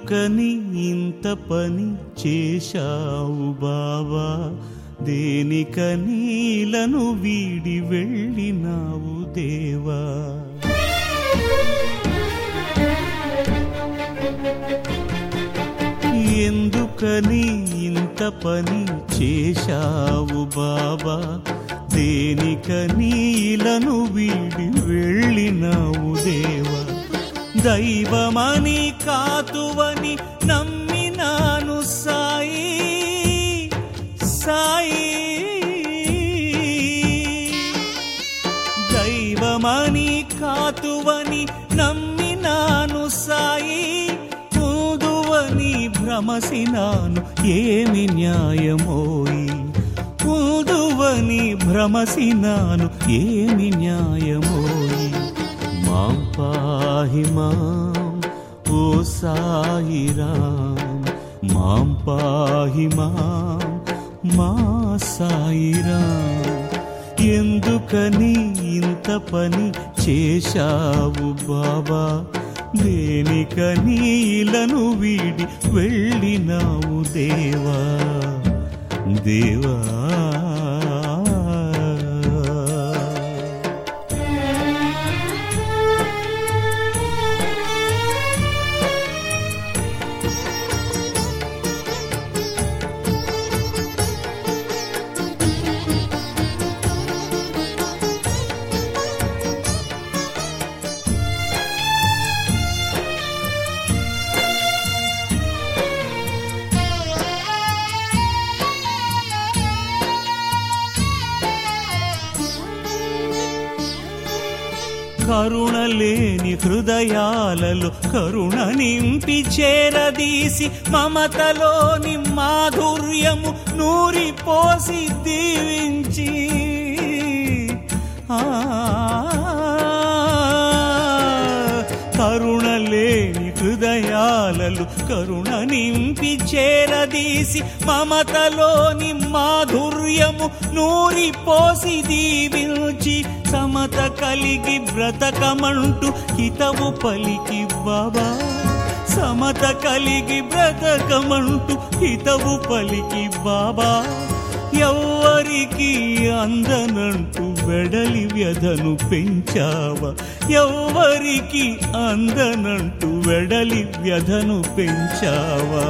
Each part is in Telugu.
ఎందుకని ఇంత పని చేశావు బాబా, దేనికని ఇలను వీడి వెళ్ళినావు దేవా. ఎందుకని ఇంత పని చేశావు బాబా, దేనికని ఇలను వీడి వెళ్ళినావు దేవా. దైవమని కాతువని నమ్మినాను సాయి సాయి, దైవమని కాతువని నమ్మినాను సాయి, పూదువని భ్రమసినాను ఏమి న్యాయమోయి, పూదువని భ్రమసినాను ఏమి న్యాయమోయి. మాం పాహి మాం ఓ సాయి రాం, మాం పాహి మాం మా సాయి రాం. ఎందుకని ఇంత పని చేశావు బాబా, దేనికని ఇలను వీడి వెళ్ళినావు దేవా దేవా. కరుణలేని హృదయాలలో కరుణ నింపి చేరదీసి, మమతలోని మాధుర్యము నూరిపోసి దీవించి, కరుణలేని హృదయాలలో కరుణ నింపి చేరదీసి, మమతలోని మాధుర్యము నూరిపోసి దీవించి, సమత కలిగి బ్రతకమంటూ హితవు పలికి బాబా, సమత కలిగి బ్రతకమంటూ హితవు పలికి బాబా. ఎవ్వరికి అందనంటూ వెడలి వ్యధను పెంచావా, ఎవ్వరికి అందనంటూ వెడలి వ్యధను పెంచావా.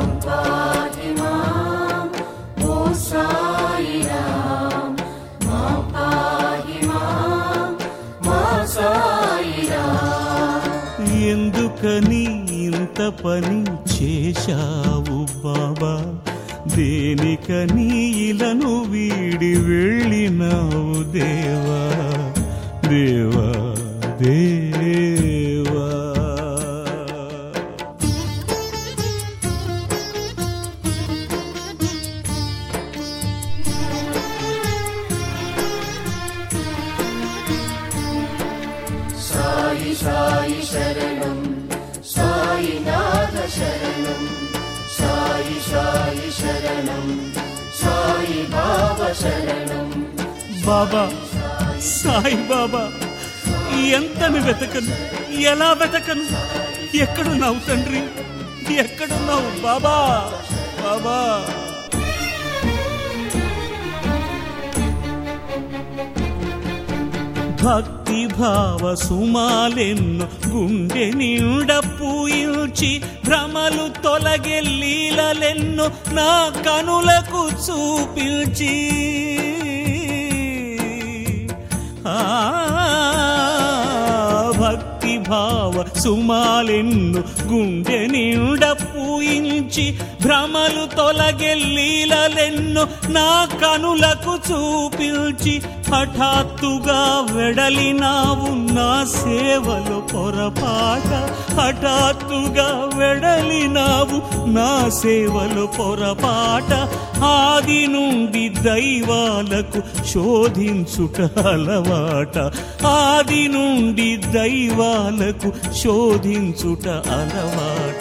ఎందుకని ఇంత పని చేశావు బాబా, దేనికని ఇలను వీడి వెళ్ళినావు దేవా దేవా దేవా. సాయి సాయి శరణం, సాయినాథ శరణం, సాయి సాయి శరణం, సాయి బాబా శరణం. బాబా సాయి బాబా, ఎంతని వెతకను, ఎలా వెతకను, ఎక్కడున్నావు తండ్రి, ఎక్కడున్నావు బాబా బాబా. భక్తి భావ సుమాలెన్ను గుండె నిండ పూయించి, భ్రమలు తొలగే లీలలెన్ను నా కనులకు చూపించి, భక్తి భావ సుమాలెన్ను గుండె నిండ పూయించి, భ్రమలు తొలగే లీలలెన్ను నా కనులకు చూపించి, హఠాత్తుగా వెడలినావు నా సేవలో పొరపాట, హఠాత్తుగా వెడలినావు నా సేవలో పొరపాట. ఆది నుండి దైవాలకు శోధించుట అలవాట, ఆది నుండి దైవాలకు శోధించుట అలవాట.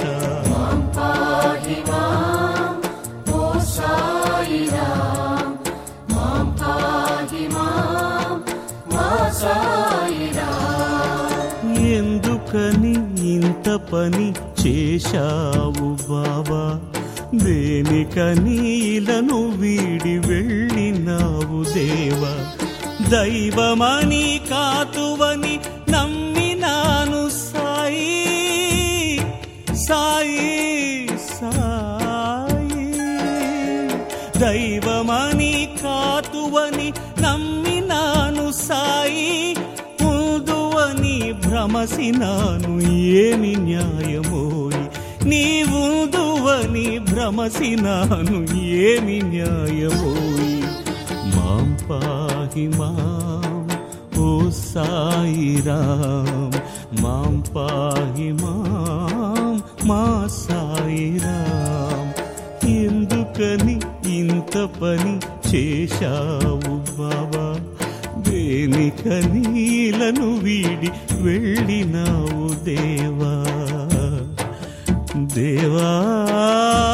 ఎందుకని ఇంత పని చేశావు బాబా, దేనికని ఇలను వీడి వెళ్ళినావు దేవా. దైవమని కాతువని నమ్మినాను సాయి, సాయి సాయి. దైవమని కాతువని నమ్మినాను సాయి, ఉందువని భ్రమసినాను ఏమి న్యాయమోయి. నీవుందువని భ్రమసినాను ఏమి న్యాయమోయి. మాం పాహి మాం ఓ సాయి రామ్, మాం పాహి మాం మా సాయి రామ్. ఎందుకని ఇంత పని చేశావు బాబా, దేనికని ఇలను వీడి వెళ్ళినావు దేవా, దేవా.